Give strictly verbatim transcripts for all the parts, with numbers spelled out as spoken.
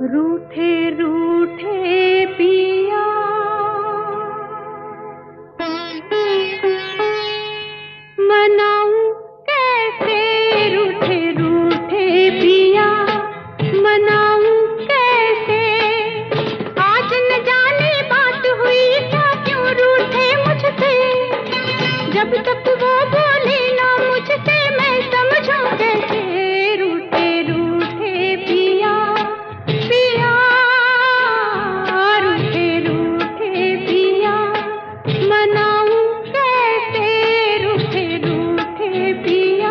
रूठे रूठे पिया, मनाऊं कैसे रूठे रूठे पिया, मनाऊं कैसे। आज न जाने बात हुई क्या, क्यों रूठे मुझसे। जब तक वो बोले ना मुझसे, मैं समझूं कैसे। रूठे रूठे पिया, पिया रूठे रूठे पिया, मनाऊं कैसे रूठे रूठे पिया।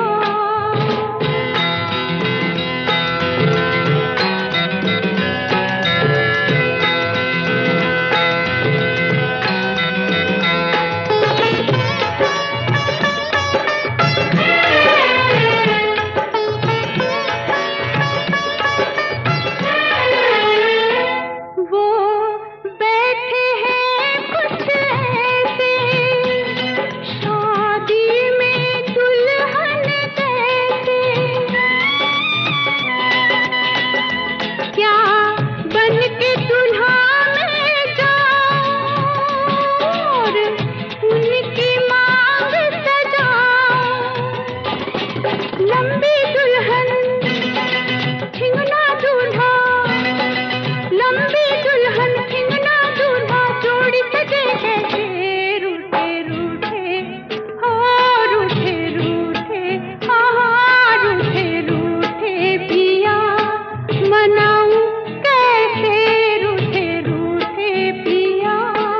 लंबी दुल्हन ठिंगना दूल्हा, लंबी दुल्हन ठिंगना दूल्हा, जोड़ी सजे कैसे। रूठे रूठे हो रूठे रूठे, हाँ रूठे रूठे पिया, मनाऊं कैसे रूठे रूठे पिया।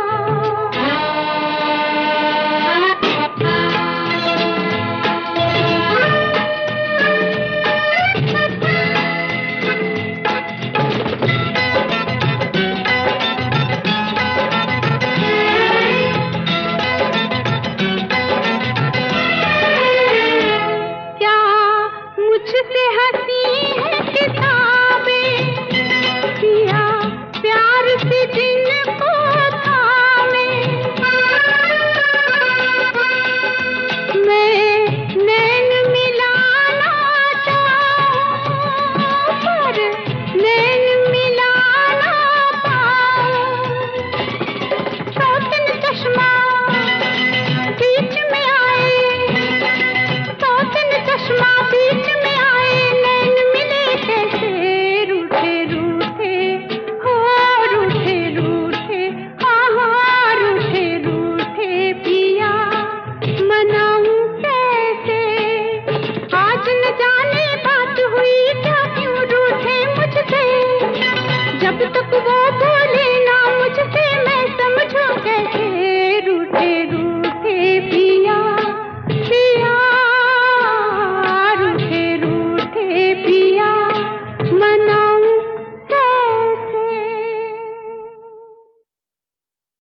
मुझसे हंसी है किताबें, पिया प्यार से जिनको थामे। मैं नैन मिलाना चाहूं, पर नैन मिला ना पाऊं। सौतन चश्मा बीच में आए, सौतन चश्मा बीच में आए, नैन मिले कैसे। रूठे रूठे हो रूठे रूठे, हाँ हाँ रूठे रूठे पिया, मनाऊं कैसे। आज न जाने बात हुई क्या, क्यों रूठे मुझसे। जब तक वो बोले ना